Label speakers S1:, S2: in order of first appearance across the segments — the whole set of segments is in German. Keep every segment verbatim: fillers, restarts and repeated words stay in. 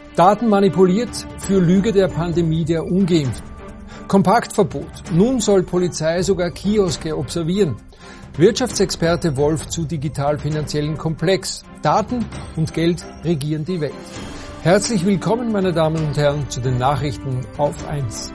S1: Daten manipuliert für Lüge der Pandemie der Ungeimpften. Kompaktverbot. Nun soll Polizei sogar Kioske observieren. Wirtschaftsexperte Wolf zu digital-finanziellen Komplex. Daten und Geld regieren die Welt. Herzlich willkommen, meine Damen und Herren, zu den Nachrichten auf eins.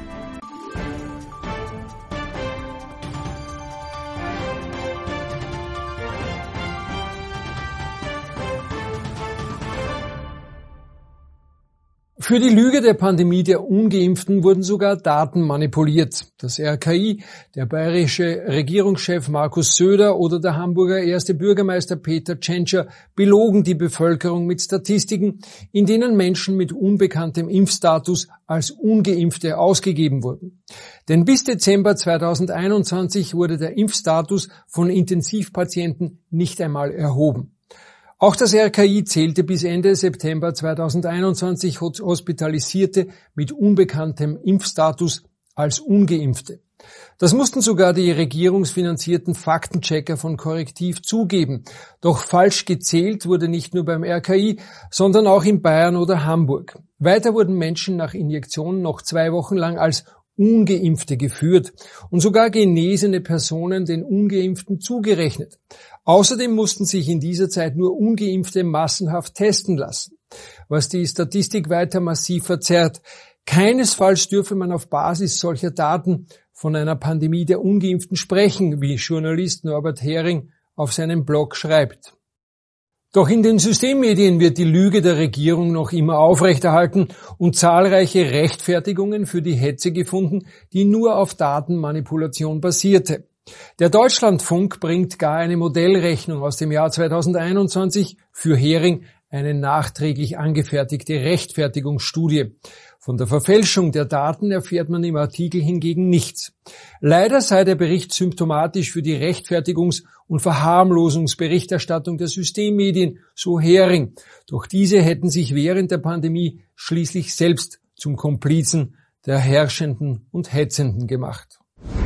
S1: Für die Lüge der Pandemie der Ungeimpften wurden sogar Daten manipuliert. Das R K I, der bayerische Regierungschef Markus Söder oder der Hamburger erste Bürgermeister Peter Tschentscher belogen die Bevölkerung mit Statistiken, in denen Menschen mit unbekanntem Impfstatus als Ungeimpfte ausgegeben wurden. Denn bis Dezember zweitausendeinundzwanzig wurde der Impfstatus von Intensivpatienten nicht einmal erhoben. Auch das R K I zählte bis Ende September zweitausendeinundzwanzig Hospitalisierte mit unbekanntem Impfstatus als Ungeimpfte. Das mussten sogar die regierungsfinanzierten Faktenchecker von Korrektiv zugeben. Doch falsch gezählt wurde nicht nur beim R K I, sondern auch in Bayern oder Hamburg. Weiter wurden Menschen nach Injektionen noch zwei Wochen lang als Ungeimpfte geführt und sogar genesene Personen den Ungeimpften zugerechnet. Außerdem mussten sich in dieser Zeit nur Ungeimpfte massenhaft testen lassen, was die Statistik weiter massiv verzerrt. Keinesfalls dürfe man auf Basis solcher Daten von einer Pandemie der Ungeimpften sprechen, wie Journalist Norbert Hering auf seinem Blog schreibt. Doch in den Systemmedien wird die Lüge der Regierung noch immer aufrechterhalten und zahlreiche Rechtfertigungen für die Hetze gefunden, die nur auf Datenmanipulation basierte. Der Deutschlandfunk bringt gar eine Modellrechnung aus dem Jahr zweitausendeinundzwanzig, für Hering eine nachträglich angefertigte Rechtfertigungsstudie. Von der Verfälschung der Daten erfährt man im Artikel hingegen nichts. Leider sei der Bericht symptomatisch für die Rechtfertigungs- und Verharmlosungsberichterstattung der Systemmedien, so Hering. Doch diese hätten sich während der Pandemie schließlich selbst zum Komplizen der Herrschenden und Hetzenden gemacht.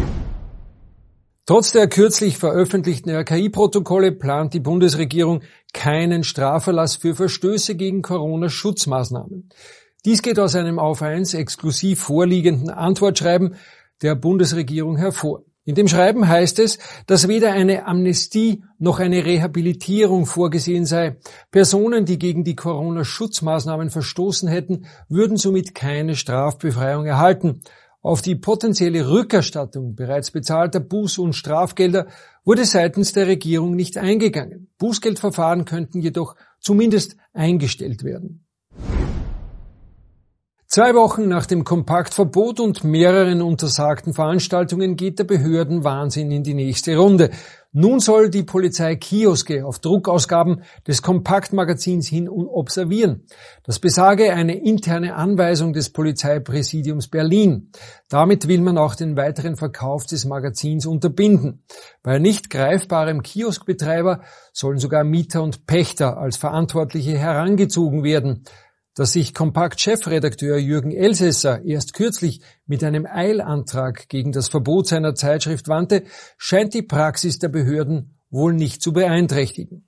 S1: Trotz der kürzlich veröffentlichten R K I-Protokolle plant die Bundesregierung keinen Strafverlass für Verstöße gegen Corona-Schutzmaßnahmen. Dies geht aus einem auf eins exklusiv vorliegenden Antwortschreiben der Bundesregierung hervor. In dem Schreiben heißt es, dass weder eine Amnestie noch eine Rehabilitierung vorgesehen sei. Personen, die gegen die Corona-Schutzmaßnahmen verstoßen hätten, würden somit keine Strafbefreiung erhalten. Auf die potenzielle Rückerstattung bereits bezahlter Buß- und Strafgelder wurde seitens der Regierung nicht eingegangen. Bußgeldverfahren könnten jedoch zumindest eingestellt werden. Zwei Wochen nach dem Kompaktverbot und mehreren untersagten Veranstaltungen geht der Behördenwahnsinn in die nächste Runde. Nun soll die Polizei Kioske auf Druckausgaben des Kompaktmagazins hin und observieren. Das besage eine interne Anweisung des Polizeipräsidiums Berlin. Damit will man auch den weiteren Verkauf des Magazins unterbinden. Bei nicht greifbarem Kioskbetreiber sollen sogar Mieter und Pächter als Verantwortliche herangezogen werden. Dass sich Kompakt-Chefredakteur Jürgen Elsässer erst kürzlich mit einem Eilantrag gegen das Verbot seiner Zeitschrift wandte, scheint die Praxis der Behörden wohl nicht zu beeinträchtigen.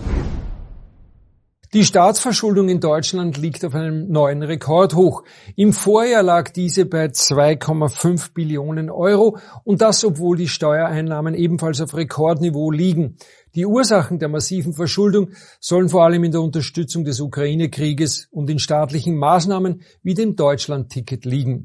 S1: Die Staatsverschuldung in Deutschland liegt auf einem neuen Rekordhoch. Im Vorjahr lag diese bei zwei Komma fünf Billionen Euro und das, obwohl die Steuereinnahmen ebenfalls auf Rekordniveau liegen. Die Ursachen der massiven Verschuldung sollen vor allem in der Unterstützung des Ukraine-Krieges und in staatlichen Maßnahmen wie dem Deutschland-Ticket liegen.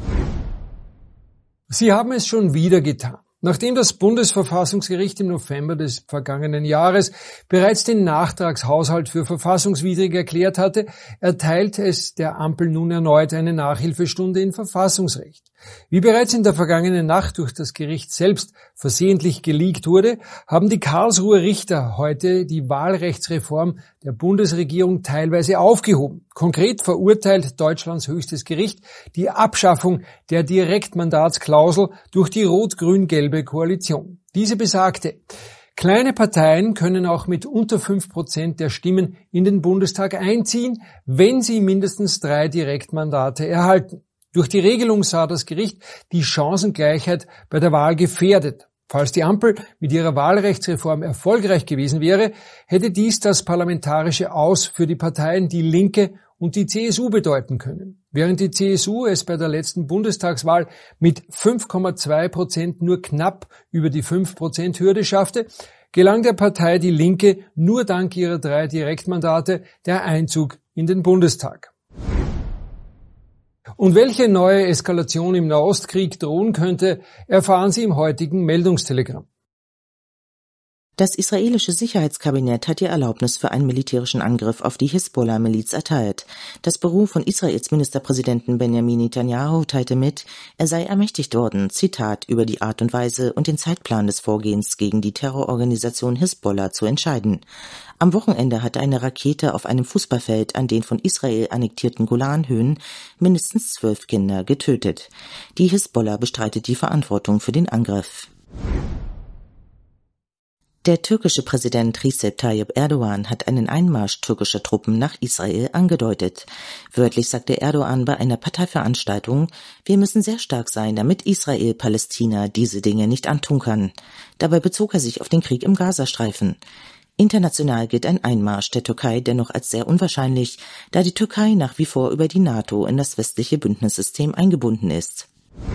S1: Sie haben es schon wieder getan. Nachdem das Bundesverfassungsgericht im November des vergangenen Jahres bereits den Nachtragshaushalt für verfassungswidrig erklärt hatte, erteilt es der Ampel nun erneut eine Nachhilfestunde in Verfassungsrecht. Wie bereits in der vergangenen Nacht durch das Gericht selbst versehentlich geleakt wurde, haben die Karlsruher Richter heute die Wahlrechtsreform der Bundesregierung teilweise aufgehoben. Konkret verurteilt Deutschlands höchstes Gericht die Abschaffung der Direktmandatsklausel durch die rot-grün-gelbe Koalition. Diese besagte: Kleine Parteien können auch mit unter fünf Prozent der Stimmen in den Bundestag einziehen, wenn sie mindestens drei Direktmandate erhalten. Durch die Regelung sah das Gericht die Chancengleichheit bei der Wahl gefährdet. Falls die Ampel mit ihrer Wahlrechtsreform erfolgreich gewesen wäre, hätte dies das parlamentarische Aus für die Parteien Die Linke und die C S U bedeuten können. Während die C S U es bei der letzten Bundestagswahl mit fünf Komma zwei Prozent nur knapp über die fünf Prozent Hürde schaffte, gelang der Partei Die Linke nur dank ihrer drei Direktmandate der Einzug in den Bundestag. Und welche neue Eskalation im Nahostkrieg drohen könnte, erfahren Sie im heutigen Meldungstelegramm.
S2: Das israelische Sicherheitskabinett hat die Erlaubnis für einen militärischen Angriff auf die Hisbollah-Miliz erteilt. Das Büro von Israels Ministerpräsidenten Benjamin Netanyahu teilte mit, er sei ermächtigt worden, Zitat, über die Art und Weise und den Zeitplan des Vorgehens gegen die Terrororganisation Hisbollah zu entscheiden. Am Wochenende hatte eine Rakete auf einem Fußballfeld an den von Israel annektierten Golanhöhen mindestens zwölf Kinder getötet. Die Hisbollah bestreitet die Verantwortung für den Angriff. Der türkische Präsident Recep Tayyip Erdogan hat einen Einmarsch türkischer Truppen nach Israel angedeutet. Wörtlich sagte Erdogan bei einer Parteiveranstaltung, wir müssen sehr stark sein, damit Israel Palästina diese Dinge nicht antun kann. Dabei bezog er sich auf den Krieg im Gazastreifen. International gilt ein Einmarsch der Türkei dennoch als sehr unwahrscheinlich, da die Türkei nach wie vor über die NATO in das westliche Bündnissystem eingebunden ist.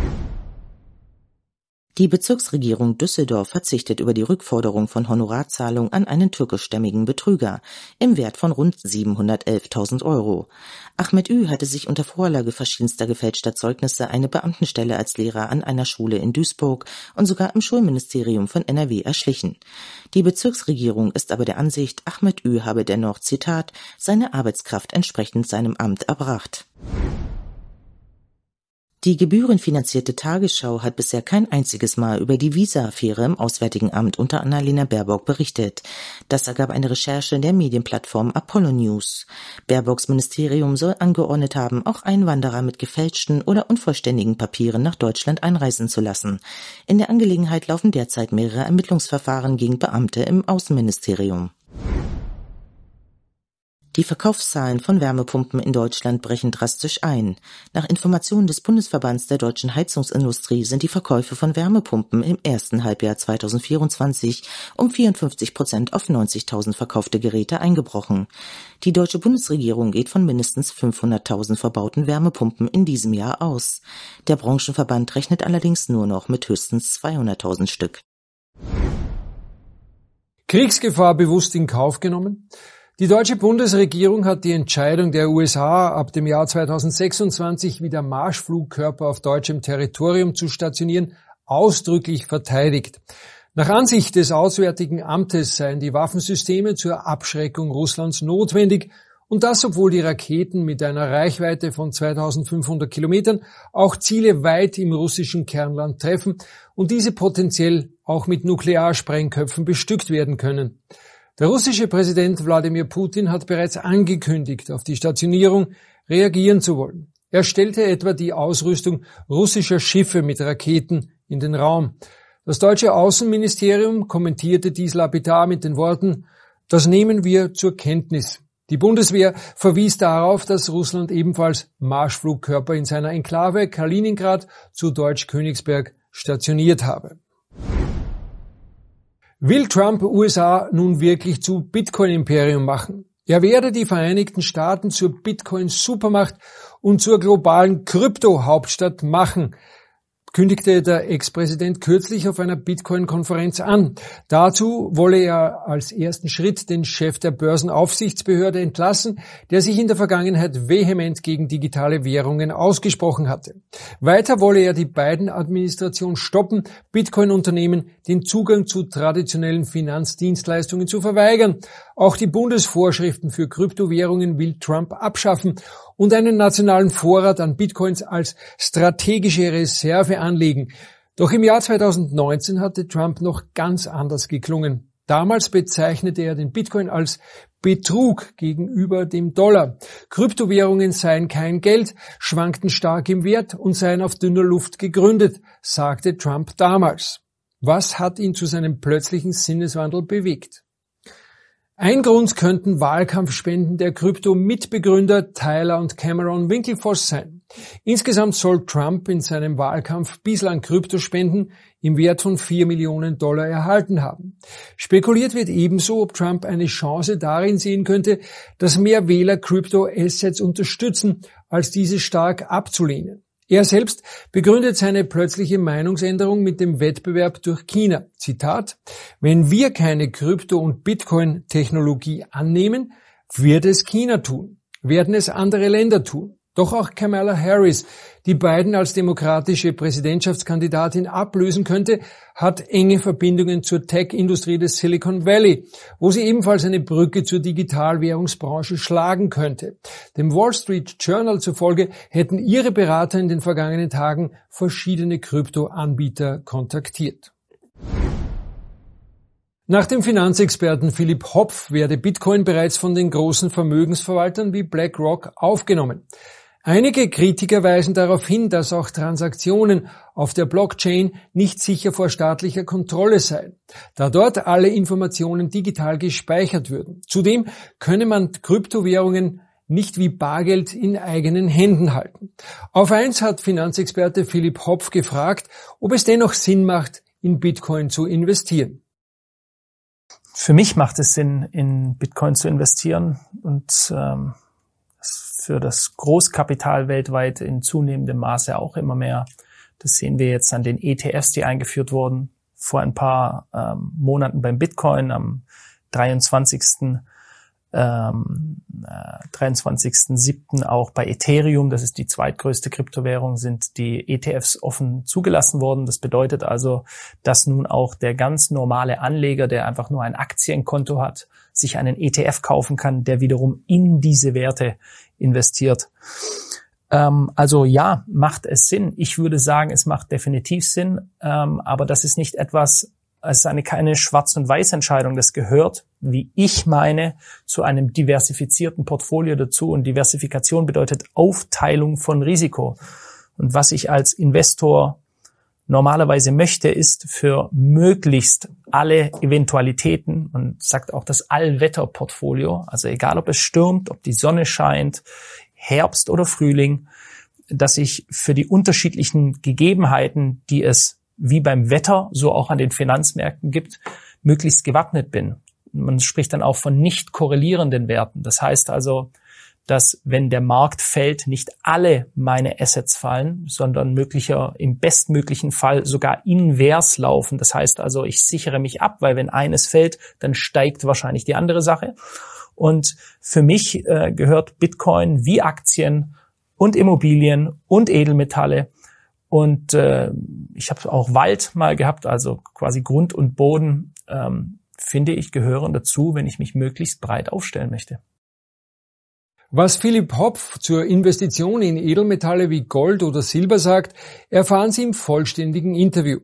S2: Die Bezirksregierung Düsseldorf verzichtet über die Rückforderung von Honorarzahlung an einen türkischstämmigen Betrüger im Wert von rund siebenhundertelftausend Euro. Ahmet Ü hatte sich unter Vorlage verschiedenster gefälschter Zeugnisse eine Beamtenstelle als Lehrer an einer Schule in Duisburg und sogar im Schulministerium von N R W erschlichen. Die Bezirksregierung ist aber der Ansicht, Ahmet Ü habe dennoch, Zitat, seine Arbeitskraft entsprechend seinem Amt erbracht. Die gebührenfinanzierte Tagesschau hat bisher kein einziges Mal über die Visa-Affäre im Auswärtigen Amt unter Annalena Baerbock berichtet. Das ergab eine Recherche der Medienplattform Apollo News. Baerbocks Ministerium soll angeordnet haben, auch Einwanderer mit gefälschten oder unvollständigen Papieren nach Deutschland einreisen zu lassen. In der Angelegenheit laufen derzeit mehrere Ermittlungsverfahren gegen Beamte im Außenministerium. Die Verkaufszahlen von Wärmepumpen in Deutschland brechen drastisch ein. Nach Informationen des Bundesverbands der deutschen Heizungsindustrie sind die Verkäufe von Wärmepumpen im ersten Halbjahr zweitausendvierundzwanzig um vierundfünfzig Prozent auf neunzigtausend verkaufte Geräte eingebrochen. Die deutsche Bundesregierung geht von mindestens fünfhunderttausend verbauten Wärmepumpen in diesem Jahr aus. Der Branchenverband rechnet allerdings nur noch mit höchstens zweihunderttausend Stück.
S1: Kriegsgefahr bewusst in Kauf genommen? Die deutsche Bundesregierung hat die Entscheidung der U S A, ab dem Jahr zweitausendsechsundzwanzig wieder Marschflugkörper auf deutschem Territorium zu stationieren, ausdrücklich verteidigt. Nach Ansicht des Auswärtigen Amtes seien die Waffensysteme zur Abschreckung Russlands notwendig, und das, obwohl die Raketen mit einer Reichweite von zweitausendfünfhundert Kilometern auch Ziele weit im russischen Kernland treffen und diese potenziell auch mit Nuklearsprengköpfen bestückt werden können. Der russische Präsident Wladimir Putin hat bereits angekündigt, auf die Stationierung reagieren zu wollen. Er stellte etwa die Ausrüstung russischer Schiffe mit Raketen in den Raum. Das deutsche Außenministerium kommentierte dies lapidar mit den Worten, das nehmen wir zur Kenntnis. Die Bundeswehr verwies darauf, dass Russland ebenfalls Marschflugkörper in seiner Enklave Kaliningrad zu Deutsch-Königsberg stationiert habe. Will Trump U S A nun wirklich zu Bitcoin-Imperium machen? Er werde die Vereinigten Staaten zur Bitcoin-Supermacht und zur globalen Krypto-Hauptstadt machen, kündigte der Ex-Präsident kürzlich auf einer Bitcoin-Konferenz an. Dazu wolle er als ersten Schritt den Chef der Börsenaufsichtsbehörde entlassen, der sich in der Vergangenheit vehement gegen digitale Währungen ausgesprochen hatte. Weiter wolle er die Biden-Administration stoppen, Bitcoin-Unternehmen den Zugang zu traditionellen Finanzdienstleistungen zu verweigern. Auch die Bundesvorschriften für Kryptowährungen will Trump abschaffen und einen nationalen Vorrat an Bitcoins als strategische Reserve anlegen. Doch im Jahr zweitausendneunzehn hatte Trump noch ganz anders geklungen. Damals bezeichnete er den Bitcoin als Betrug gegenüber dem Dollar. Kryptowährungen seien kein Geld, schwankten stark im Wert und seien auf dünner Luft gegründet, sagte Trump damals. Was hat ihn zu seinem plötzlichen Sinneswandel bewegt? Ein Grund könnten Wahlkampfspenden der Krypto-Mitbegründer Tyler und Cameron Winklevoss sein. Insgesamt soll Trump in seinem Wahlkampf bislang Kryptospenden im Wert von vier Millionen Dollar erhalten haben. Spekuliert wird ebenso, ob Trump eine Chance darin sehen könnte, dass mehr Wähler Kryptoassets unterstützen, als diese stark abzulehnen. Er selbst begründet seine plötzliche Meinungsänderung mit dem Wettbewerb durch China. Zitat: Wenn wir keine Krypto- und Bitcoin-Technologie annehmen, wird es China tun, werden es andere Länder tun. Doch auch Kamala Harris, die Biden als demokratische Präsidentschaftskandidatin ablösen könnte, hat enge Verbindungen zur Tech-Industrie des Silicon Valley, wo sie ebenfalls eine Brücke zur Digitalwährungsbranche schlagen könnte. Dem Wall Street Journal zufolge hätten ihre Berater in den vergangenen Tagen verschiedene Kryptoanbieter kontaktiert. Nach dem Finanzexperten Philipp Hopf werde Bitcoin bereits von den großen Vermögensverwaltern wie BlackRock aufgenommen. Einige Kritiker weisen darauf hin, dass auch Transaktionen auf der Blockchain nicht sicher vor staatlicher Kontrolle seien, da dort alle Informationen digital gespeichert würden. Zudem könne man Kryptowährungen nicht wie Bargeld in eigenen Händen halten. Auf eins hat Finanzexperte Philipp Hopf gefragt, ob es dennoch Sinn macht, in Bitcoin zu investieren.
S3: Für mich macht es Sinn, in Bitcoin zu investieren und ähm, für das Großkapital weltweit in zunehmendem Maße auch immer mehr. Das sehen wir jetzt an den E T Fs, die eingeführt wurden vor ein paar ähm, Monaten beim Bitcoin am dreiundzwanzigsten Ähm, äh, dreiundzwanzigsten siebten auch bei Ethereum, das ist die zweitgrößte Kryptowährung, sind die E T Fs offen zugelassen worden. Das bedeutet also, dass nun auch der ganz normale Anleger, der einfach nur ein Aktienkonto hat, sich einen E T F kaufen kann, der wiederum in diese Werte investiert. Ähm, also ja, macht es Sinn. Ich würde sagen, es macht definitiv Sinn, ähm, aber das ist nicht etwas, es ist eine keine Schwarz- und Weiß-Entscheidung. Das gehört, wie ich meine, zu einem diversifizierten Portfolio dazu. Und Diversifikation bedeutet Aufteilung von Risiko. Und was ich als Investor normalerweise möchte, ist für möglichst alle Eventualitäten, und sagt auch das Allwetterportfolio, also egal ob es stürmt, ob die Sonne scheint, Herbst oder Frühling, dass ich für die unterschiedlichen Gegebenheiten, die es wie beim Wetter, so auch an den Finanzmärkten gibt, möglichst gewappnet bin. Man spricht dann auch von nicht korrelierenden Werten. Das heißt also, dass wenn der Markt fällt, nicht alle meine Assets fallen, sondern möglicher, im bestmöglichen Fall sogar invers laufen. Das heißt also, ich sichere mich ab, weil wenn eines fällt, dann steigt wahrscheinlich die andere Sache. Und für mich äh, gehört Bitcoin wie Aktien und Immobilien und Edelmetalle. Und äh, ich habe auch Wald mal gehabt, also quasi Grund und Boden, ähm, finde ich, gehören dazu, wenn ich mich möglichst breit aufstellen möchte.
S1: Was Philipp Hopf zur Investition in Edelmetalle wie Gold oder Silber sagt, erfahren Sie im vollständigen Interview.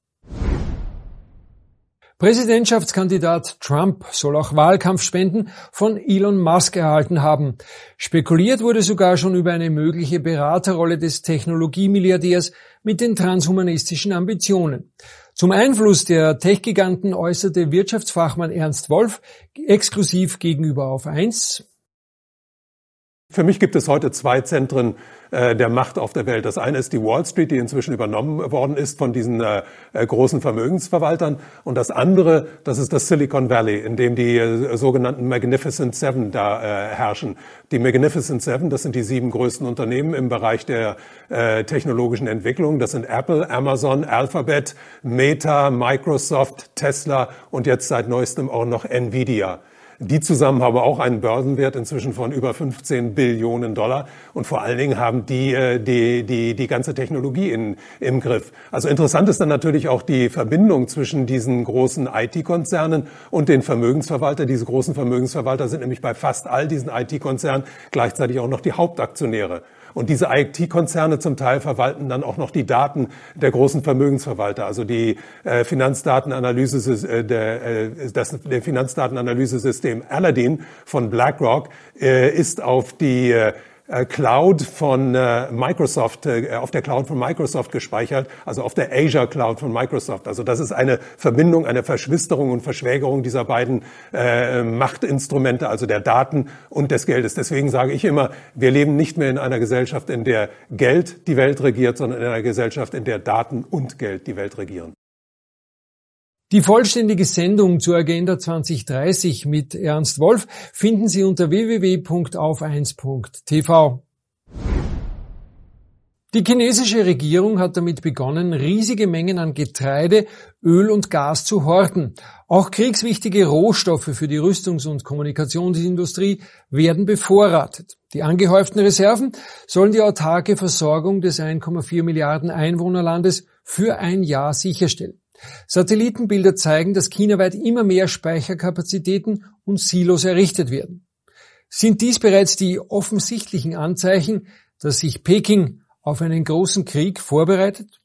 S1: Präsidentschaftskandidat Trump soll auch Wahlkampfspenden von Elon Musk erhalten haben. Spekuliert wurde sogar schon über eine mögliche Beraterrolle des Technologiemilliardärs mit den transhumanistischen Ambitionen. Zum Einfluss der Tech-Giganten äußerte Wirtschaftsfachmann Ernst Wolf exklusiv gegenüber Auf eins:
S4: Für mich gibt es heute zwei Zentren äh, der Macht auf der Welt. Das eine ist die Wall Street, die inzwischen übernommen worden ist von diesen äh, großen Vermögensverwaltern. Und das andere, das ist das Silicon Valley, in dem die äh, sogenannten Magnificent Seven da äh, herrschen. Die Magnificent Seven, das sind die sieben größten Unternehmen im Bereich der äh, technologischen Entwicklung. Das sind Apple, Amazon, Alphabet, Meta, Microsoft, Tesla und jetzt seit neuestem auch noch Nvidia. Die zusammen haben auch einen Börsenwert inzwischen von über fünfzehn Billionen Dollar. Und vor allen Dingen haben die die die die ganze Technologie in, im Griff. Also interessant ist dann natürlich auch die Verbindung zwischen diesen großen I T-Konzernen und den Vermögensverwaltern. Diese großen Vermögensverwalter sind nämlich bei fast all diesen I T-Konzernen gleichzeitig auch noch die Hauptaktionäre. Und diese I T-Konzerne zum Teil verwalten dann auch noch die Daten der großen Vermögensverwalter. Also die äh, Finanzdatenanalyse, äh, der, äh, das der Finanzdatenanalyse-System Aladdin von BlackRock äh, ist auf die äh, Cloud von Microsoft, auf der Cloud von Microsoft gespeichert, also auf der Azure Cloud von Microsoft. Also das ist eine Verbindung, eine Verschwisterung und Verschwägerung dieser beiden äh, Machtinstrumente, also der Daten und des Geldes. Deswegen sage ich immer, wir leben nicht mehr in einer Gesellschaft, in der Geld die Welt regiert, sondern in einer Gesellschaft, in der Daten und Geld die Welt regieren.
S1: Die vollständige Sendung zur Agenda zwanzig dreißig mit Ernst Wolf finden Sie unter w w w punkt auf eins punkt t v. Die chinesische Regierung hat damit begonnen, riesige Mengen an Getreide, Öl und Gas zu horten. Auch kriegswichtige Rohstoffe für die Rüstungs- und Kommunikationsindustrie werden bevorratet. Die angehäuften Reserven sollen die autarke Versorgung des eins Komma vier Milliarden Einwohnerlandes für ein Jahr sicherstellen. Satellitenbilder zeigen, dass chinaweit immer mehr Speicherkapazitäten und Silos errichtet werden. Sind dies bereits die offensichtlichen Anzeichen, dass sich Peking auf einen großen Krieg vorbereitet?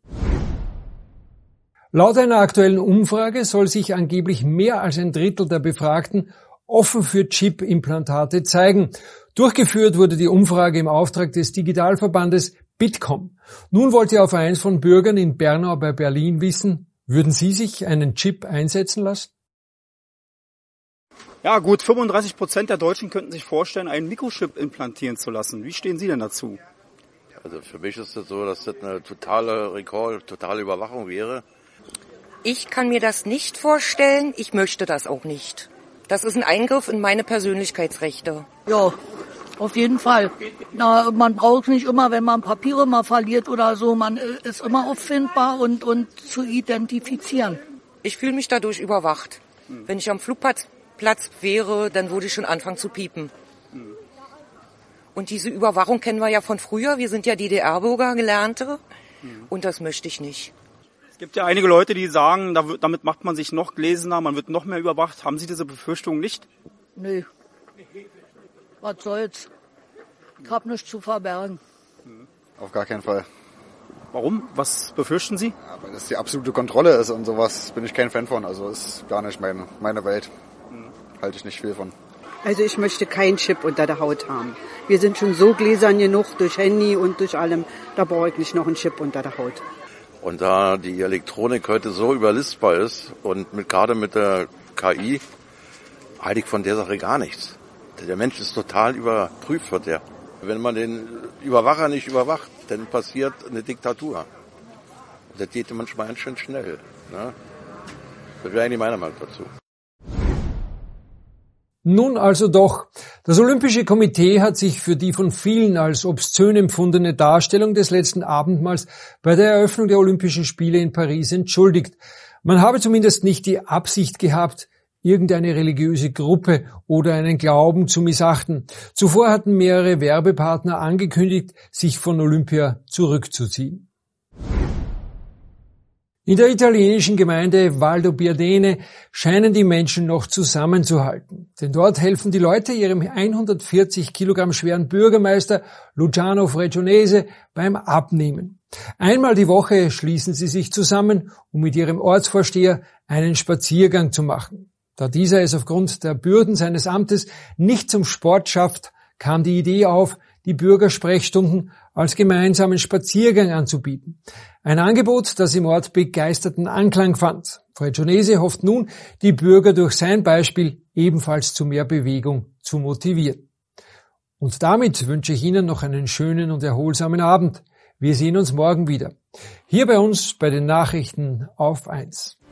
S1: Laut einer aktuellen Umfrage soll sich angeblich mehr als ein Drittel der Befragten offen für Chip-Implantate zeigen. Durchgeführt wurde die Umfrage im Auftrag des Digitalverbandes Bitkom. Nun wollte auf eins von Bürgern in Bernau bei Berlin wissen, würden Sie sich einen Chip einsetzen lassen?
S5: Ja, gut fünfunddreißig Prozent der Deutschen könnten sich vorstellen, einen Mikrochip implantieren zu lassen. Wie stehen Sie denn dazu?
S6: Also für mich ist es so, dass das eine totale Recall, totale Überwachung wäre.
S7: Ich kann mir das nicht vorstellen. Ich möchte das auch nicht. Das ist ein Eingriff in meine Persönlichkeitsrechte.
S8: Ja, auf jeden Fall. Na, man braucht nicht immer, wenn man Papiere mal verliert oder so, man ist immer auffindbar und, und zu identifizieren.
S7: Ich fühle mich dadurch überwacht. Hm. Wenn ich am Flugplatz wäre, dann würde ich schon anfangen zu piepen. Hm. Und diese Überwachung kennen wir ja von früher. Wir sind ja D D R-Bürger, Gelernte. Hm. Und das möchte ich nicht.
S5: Es gibt ja einige Leute, die sagen, damit macht man sich noch gläserner, man wird noch mehr überwacht. Haben Sie diese Befürchtung nicht?
S8: Nee. Was soll's? Ich hab nichts zu verbergen.
S9: Auf gar keinen Fall.
S5: Warum? Was befürchten Sie?
S9: Ja, weil das die absolute Kontrolle ist und sowas bin ich kein Fan von. Also ist gar nicht meine, meine Welt. Hm. Halte ich nicht viel von.
S10: Also ich möchte keinen Chip unter der Haut haben. Wir sind schon so gläsern genug durch Handy und durch allem. Da brauche ich nicht noch einen Chip unter der Haut.
S6: Und da die Elektronik heute so überlistbar ist und mit, gerade mit der K I halte ich von der Sache gar nichts. Der Mensch ist total überprüft von der. Wenn man den Überwacher nicht überwacht, dann passiert eine Diktatur. Und das geht manchmal ganz schön schnell. Ne? Das wäre eigentlich meine Meinung dazu.
S1: Nun also doch. Das Olympische Komitee hat sich für die von vielen als obszön empfundene Darstellung des letzten Abendmahls bei der Eröffnung der Olympischen Spiele in Paris entschuldigt. Man habe zumindest nicht die Absicht gehabt, irgendeine religiöse Gruppe oder einen Glauben zu missachten. Zuvor hatten mehrere Werbepartner angekündigt, sich von Olympia zurückzuziehen. In der italienischen Gemeinde Valdobbiadene scheinen die Menschen noch zusammenzuhalten. Denn dort helfen die Leute ihrem hundertvierzig Kilogramm schweren Bürgermeister Luciano Fregionese beim Abnehmen. Einmal die Woche schließen sie sich zusammen, um mit ihrem Ortsvorsteher einen Spaziergang zu machen. Da dieser es aufgrund der Bürden seines Amtes nicht zum Sport schafft, kam die Idee auf, die Bürgersprechstunden als gemeinsamen Spaziergang anzubieten. Ein Angebot, das im Ort begeisterten Anklang fand. Fregionese hofft nun, die Bürger durch sein Beispiel ebenfalls zu mehr Bewegung zu motivieren. Und damit wünsche ich Ihnen noch einen schönen und erholsamen Abend. Wir sehen uns morgen wieder. Hier bei uns bei den Nachrichten auf eins.